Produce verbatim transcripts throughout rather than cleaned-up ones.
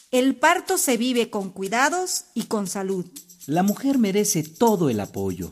El parto se vive con cuidados y con salud. La mujer merece todo el apoyo.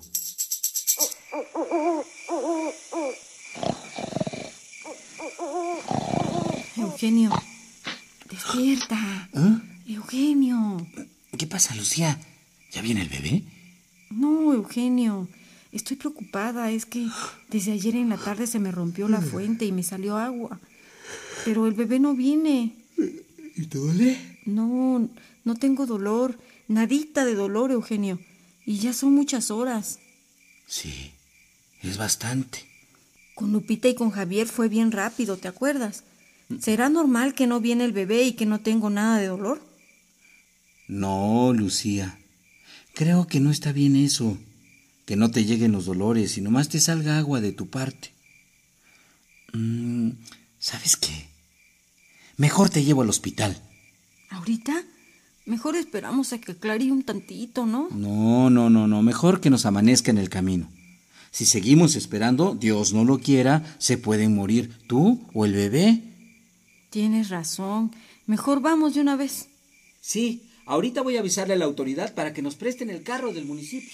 Eugenio, despierta. ¿Eh? Eugenio. ¿Qué pasa, Lucía? ¿Ya viene el bebé? No, Eugenio. Estoy preocupada. Es que desde ayer en la tarde se me rompió la fuente y me salió agua. Pero el bebé no viene. ¿Y te duele? No, no tengo dolor. Nadita de dolor, Eugenio. Y ya son muchas horas. Sí, es bastante. Con Lupita y con Javier fue bien rápido, ¿te acuerdas? ¿Será normal que no viene el bebé y que no tengo nada de dolor? No, Lucía. Creo que no está bien eso. Que no te lleguen los dolores y nomás te salga agua de tu parte. Mm, ¿Sabes qué? Mejor te llevo al hospital. ¿Ahorita? Mejor esperamos a que aclare un tantito, ¿no? No, no, no, no. Mejor que nos amanezca en el camino. Si seguimos esperando, Dios no lo quiera, se pueden morir tú o el bebé. Tienes razón. Mejor vamos de una vez. Sí, ahorita voy a avisarle a la autoridad para que nos presten el carro del municipio.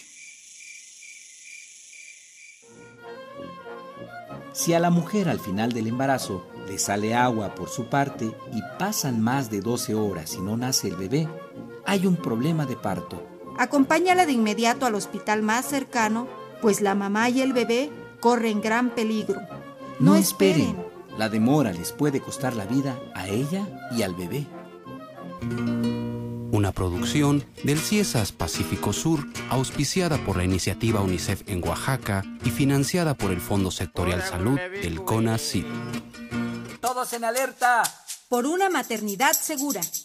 Si a la mujer al final del embarazo le sale agua por su parte y pasan más de doce horas y no nace el bebé, hay un problema de parto. Acompáñala de inmediato al hospital más cercano, pues la mamá y el bebé corren gran peligro. No, No esperen. esperen. La demora les puede costar la vida a ella y al bebé. Una producción del CIESAS Pacífico Sur, auspiciada por la iniciativa UNICEF en Oaxaca y financiada por el Fondo Sectorial Salud del CONACYT. ¡Todos en alerta! Por una maternidad segura.